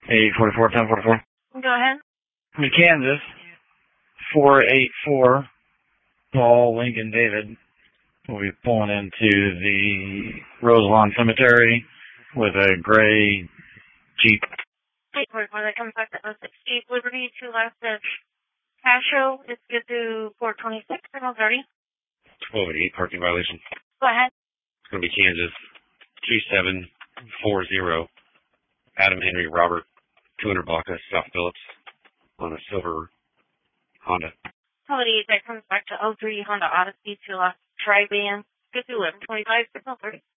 844, 1044. Go ahead. Kansas, 484, Paul Lincoln David. We'll be pulling into the Roselawn Cemetery with a gray Jeep. 844, that comes back to 06 Jeep Liberty, 2 last at Pasho. It's good to 426, signal 30. 1288, parking violation. Go ahead. It's going to be Kansas, 3740, Adam Henry Robert, 200 block of South Phillips on a silver Honda. 28, that comes back to 03 Honda Odyssey, 2 last Tri-Band. Good to 1125, signal 30.